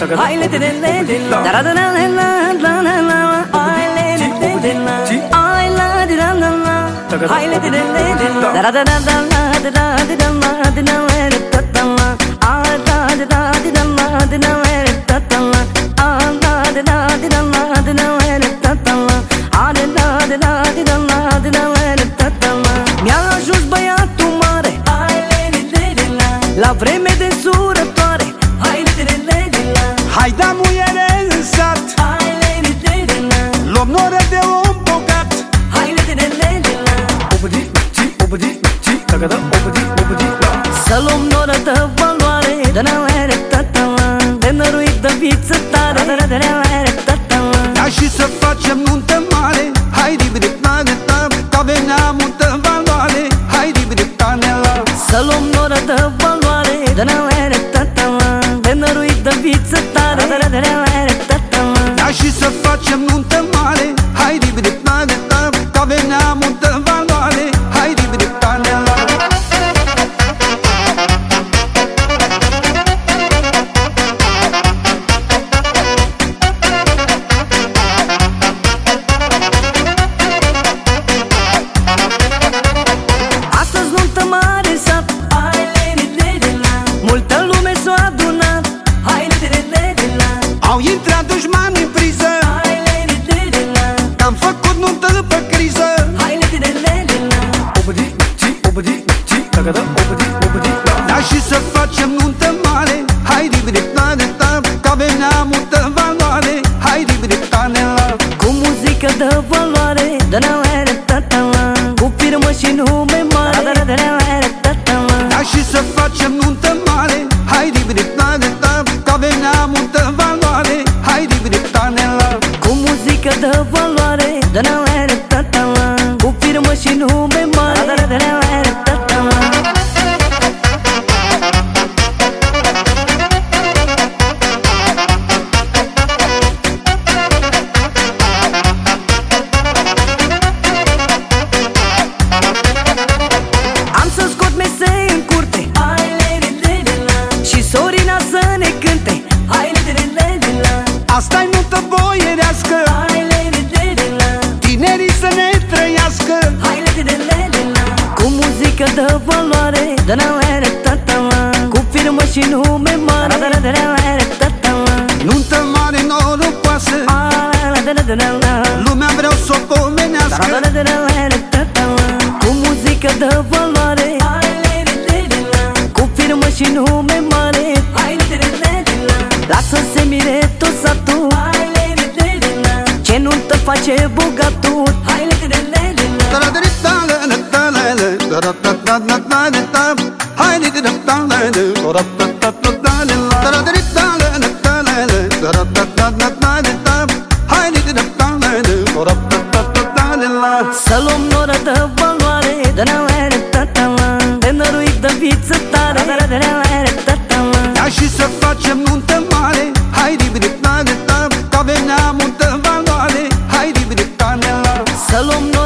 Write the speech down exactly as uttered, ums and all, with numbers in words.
Hai le de le de la da da la la la la la Hai le de de la Hai la de la la la Hai le de le de la da da da da la da da da da la da da la da da la Ah da da da da la da da la da da la Ah da da da da la da da la da da la Ah da da da da la da da la da da la Mi-a ajuns băiatul mare Hai le de de la La vreme de surătoare Hai le de le de la Hai da muiere în sat Hai le de de la Luăm noră de om bogat Hai le de le de la Obădi, ci, obădi, ci Tagada, obădi, obădi, la Să luăm noră de valoare De n-avere tătălă De năruit de viță tare De n-avere tătălă Da și să facem nuntă mare Hai ribri, tane, tam Că avem multă valoare Hai ribri, tane, la Să luăm noră de valoare De n-avere tătălă De năruit de viță tare De n-avere tătălă Da și să facem nuntă mare Hai ribri, tane, tam Că avem multă valoare Hai ribri, tane, la Astăzi nuntă mare în sat Hai le de de la Multă lume s-a adunat Hai le de de la Au intrat dușmani în priză Hai le de de la Că-am făcut nuntă pe criză Hai le de de la Obădi, ci, obădi, ci Tagada, obădi, obădi, la Da și să facem nuntă mare Hai ribri, tane, tam Că avem multă valoare Hai ribri, tane, la Cu muzică de valoare De n-avere tătălă Cu firmă și nume mare De n-avere tătălă Da și să facem nuntă mare Hai ribri, tane, tam Că avem multă valoare Hai ribri, tane, la Cu muzică de valoare De n-avere tătălă Cu firmă și nume mare De n-avere tătălă Am să scot mesei în curte Hai le de de la Și sorina să ne cânte Hai le de de la Asta-i nuntă boierească Hai le de de la Tinerii să ne trăiască Hai le de de la Cu muzică de valoare De n-avere tătălă Cu firmă și nume mare De n-avere tătălă Nuntă mare norocoasă Lumea vreau să o pomenească De n-avere tătălă Cu muzică de valoare Hai le de de la Cu firmă și nume mare Hai le de de la Lasă-se mire tot satul Hai le de de la Ce nuntă face bogatul Hai le de de la Hai Să luăm noră de valoare De n-avere tătălă De năruit de viță tare De n-avere tătălă Da și să facem nuntă mare Hai ribri, tane, tam Că avem multă valoare Hai ribri, tane, la Să luăm